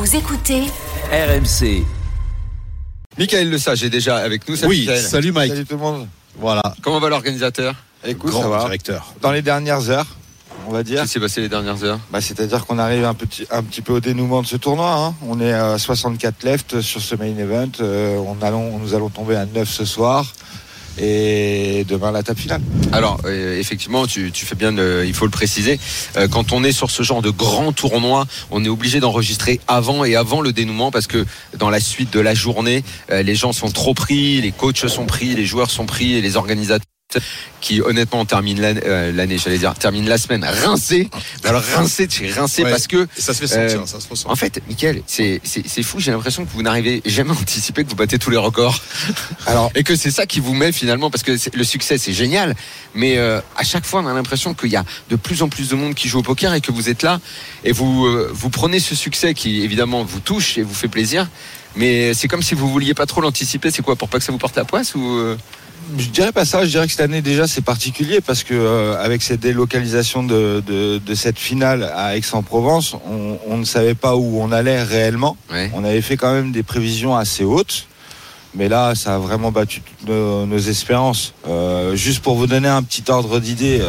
Vous écoutez RMC. Michael Lesage est déjà avec nous. Oui, Michael. salut Mike. Salut tout le monde. Voilà, Comment va l'organisateur? Écoute, grand ça va. directeur. Dans les dernières heures, on va dire. Qu'est-ce qui s'est passé les dernières heures? C'est-à-dire qu'on arrive un petit peu au dénouement de ce tournoi. Hein. On est à 64 left sur ce main event. Nous allons tomber à 9 ce soir. Et demain la table finale. Alors effectivement tu fais bien il faut le préciser, quand on est sur ce genre de grand tournoi, on est obligé d'enregistrer avant le dénouement, parce que dans la suite de la journée, les gens sont trop pris, les coachs sont pris, les joueurs sont pris et les organisateurs qui honnêtement terminent terminent la semaine rincés. Alors rincés Ouais, parce que ça se fait sentir, ça se ressent. en fait, Mickaël, c'est fou. J'ai l'impression que vous n'arrivez jamais à anticiper que vous battez tous les records. Alors, et que c'est ça qui vous met finalement, parce que le succès c'est génial, mais à chaque fois on a l'impression qu'il y a de plus en plus de monde qui joue au poker et que vous êtes là et vous prenez ce succès qui évidemment vous touche et vous fait plaisir, mais c'est comme si vous vouliez pas trop l'anticiper. C'est quoi, pour pas que ça vous porte la poisse ou Je dirais pas ça. Je dirais que cette année déjà c'est particulier parce que avec cette délocalisation de cette finale à Aix-en-Provence, on ne savait pas où on allait réellement. Ouais. On avait fait quand même des prévisions assez hautes. Mais là, ça a vraiment battu toutes nos espérances. Juste pour vous donner un petit ordre d'idée,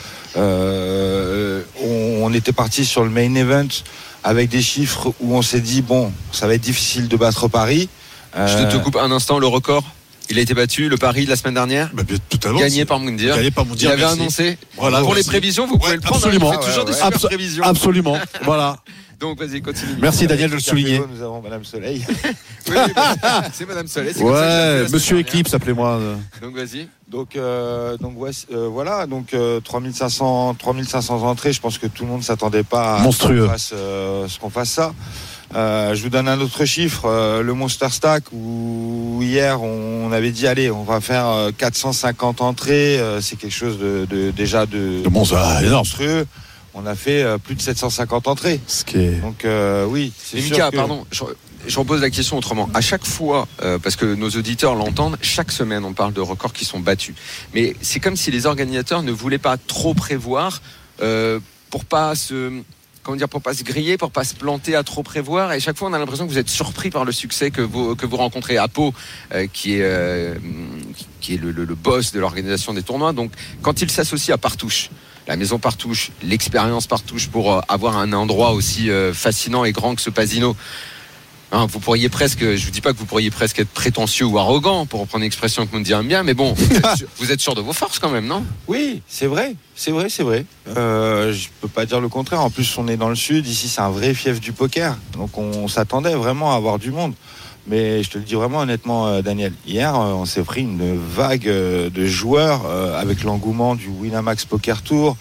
on était parti sur le main event avec des chiffres où on s'est dit, bon, ça va être difficile de battre Paris. Je te coupe un instant, le record il a été battu, le pari de la semaine dernière, Totalement. gagné par Moundir. Il avait annoncé. Voilà, pour merci. les prévisions, vous pouvez le prendre. Absolument. Il fait toujours des super prévisions. Absolument. Voilà. Donc vas-y, continue. Merci Daniel de le souligner. Nous avons Madame Soleil. Oui, c'est Madame Soleil. C'est comme ça que j'ai appelé la Monsieur semaine Eclipse, appelez-moi. dernière. Donc vas-y. Voilà, 3500 entrées. Je pense que tout le monde s'attendait pas à Monstrueux. ce qu'on fasse ça. Je vous donne un autre chiffre, le Monster Stack, où hier on avait dit allez, on va faire 450 entrées, c'est quelque chose déjà Bon, ça, énorme. monstrueux. On a fait plus de 750 entrées. Ce qui est... Donc oui, c'est Mais sûr Mika, que... pardon, je repose la question autrement. À chaque fois, parce que nos auditeurs l'entendent, chaque semaine on parle de records qui sont battus. Mais c'est comme si les organisateurs ne voulaient pas trop prévoir pour pas se griller, pour pas se planter à trop prévoir. Et chaque fois on a l'impression que vous êtes surpris par le succès que vous rencontrez. Apo, qui est le boss de l'organisation des tournois. Donc quand il s'associe à Partouche, la maison Partouche, l'expérience Partouche, pour avoir un endroit aussi fascinant et grand que ce Pasino. Hein, vous pourriez presque, je vous dis pas que vous pourriez presque être prétentieux ou arrogant, pour reprendre une expression que nous dit bien, mais bon, vous êtes sûr de vos forces quand même, non? Oui, c'est vrai. Je peux pas dire le contraire. En plus, on est dans le sud. Ici, c'est un vrai fief du poker. Donc, on s'attendait vraiment à avoir du monde. Mais je te le dis vraiment honnêtement, Daniel, hier, on s'est pris une vague de joueurs avec l'engouement du Winamax Poker Tour,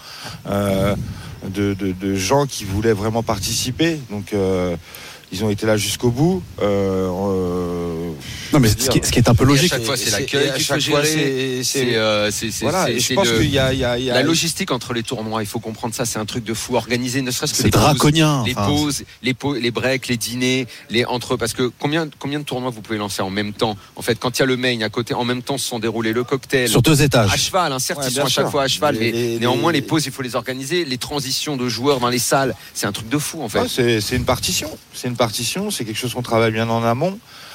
de gens qui voulaient vraiment participer. Donc, ils ont été là jusqu'au bout. Non, mais ce qui est un peu logique. À chaque fois, c'est l'accueil qu'il faut gérer. Voilà. Et je pense qu'il y a la logistique entre les tournois. Il faut comprendre ça. C'est un truc de fou. Organiser, ne serait-ce que C'est les pauses, draconien. les pauses, les breaks, les dîners, entre eux. Parce que combien de tournois vous pouvez lancer en même temps? En fait, quand il y a le main à côté, en même temps se sont déroulés le cocktail. Sur 2 étages. À cheval, certes, Ouais, ils sont à chaque sûr. fois à cheval, mais néanmoins, les les pauses, il faut les organiser. Les transitions de joueurs dans les salles, c'est un truc de fou, en fait. Ouais, c'est une partition. C'est quelque chose qu'on travaille bien en amont.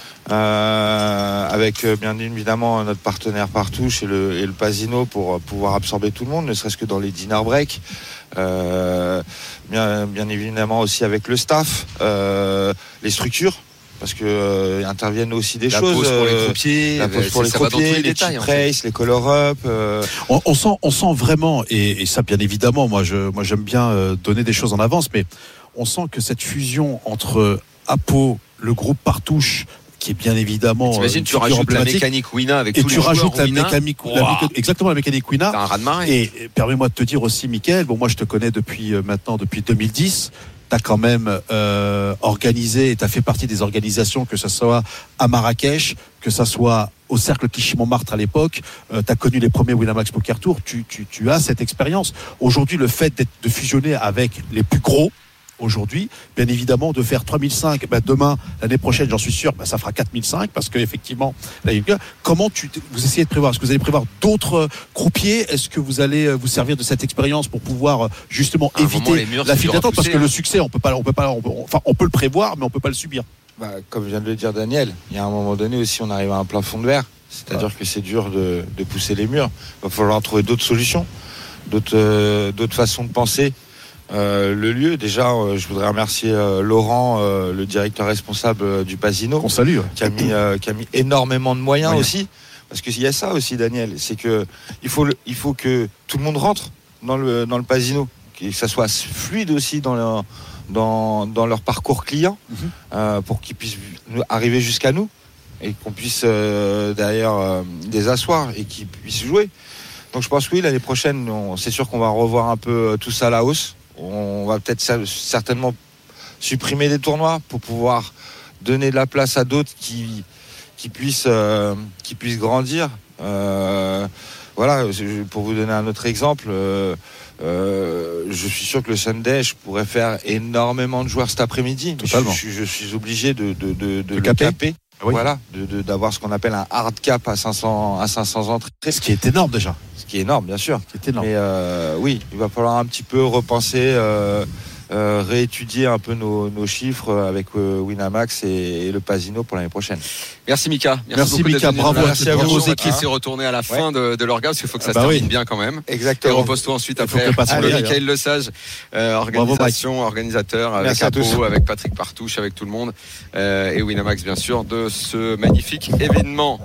Avec bien évidemment notre partenaire Partouche et le Pasino pour pouvoir absorber tout le monde, ne serait-ce que dans les dinner breaks. Bien évidemment aussi avec le staff, les structures, parce que interviennent aussi des choses. Pause pour les croupiers, la pause pour les ça va dans tous croupiers, les les détails, chip en fait. race, les color-up. On sent vraiment, et ça bien évidemment, moi j'aime bien donner des choses en avance, mais on sent que cette fusion entre Apo, le groupe Partouche, qui est bien évidemment. T'imagines, tu rajoutes la mécanique Wina avec et tous les tu joueurs rajoutes la Wina. mécanique, exactement la mécanique Wina. C'est un raz-de-marée. Et permets-moi de te dire aussi, Mickaël, bon, moi je te connais depuis 2010. T'as quand même organisé et t'as fait partie des organisations, que ce soit à Marrakech, que ce soit au Cercle Clichy-Montmartre à l'époque. T'as connu les premiers Winamax Poker Tour. Tu as cette expérience. Aujourd'hui, le fait de fusionner avec les plus gros, aujourd'hui. Bien évidemment, de faire 3005, demain, l'année prochaine, j'en suis sûr, ça fera 4005 parce qu'effectivement, comment vous essayez de prévoir? Est-ce que vous allez prévoir d'autres croupiers? Est-ce que vous allez vous servir de cette expérience pour pouvoir justement éviter la file d'attente? Parce que le succès, on peut le prévoir, mais on peut pas le subir. Comme vient de le dire Daniel, il y a un moment donné aussi, on arrive à un plafond de verre. C'est-à-dire que c'est dur de pousser les murs. Il va falloir trouver d'autres solutions, d'autres façons de penser. Le lieu, déjà, je voudrais remercier Laurent, le directeur responsable du Pasino, qu'on salue, qui a mis énormément de moyens aussi. Parce qu'il y a ça aussi, Daniel, c'est que il faut que tout le monde rentre dans le Pasino, que ça soit fluide aussi dans leur parcours client, pour qu'ils puissent arriver jusqu'à nous et qu'on puisse derrière les asseoir et qu'ils puissent jouer. Donc je pense que oui, l'année prochaine, c'est sûr qu'on va revoir un peu tout ça à la hausse. On va peut-être certainement supprimer des tournois pour pouvoir donner de la place à d'autres qui puissent grandir. Voilà, pour vous donner un autre exemple, je suis sûr que le Sunday, je pourrais faire énormément de joueurs cet après-midi. Je suis obligé de le caper. Oui. Voilà, d'avoir ce qu'on appelle un hard cap à 500 entrées. Ce qui est énorme déjà. Ce qui est énorme, bien sûr. Mais oui, il va falloir un petit peu repenser, réétudier un peu nos chiffres avec Winamax et le Pasino pour l'année prochaine. Merci Mika. Merci Mika, bravo. Merci à vous. On va te laisser retourner à la fin de l'orga parce qu'il faut que ça se termine bien quand même. Exactement. Et repose-toi ensuite après. Michael Lesage, organisateur avec Apo, avec Patrick Partouche, avec tout le monde et Winamax bien sûr de ce magnifique événement.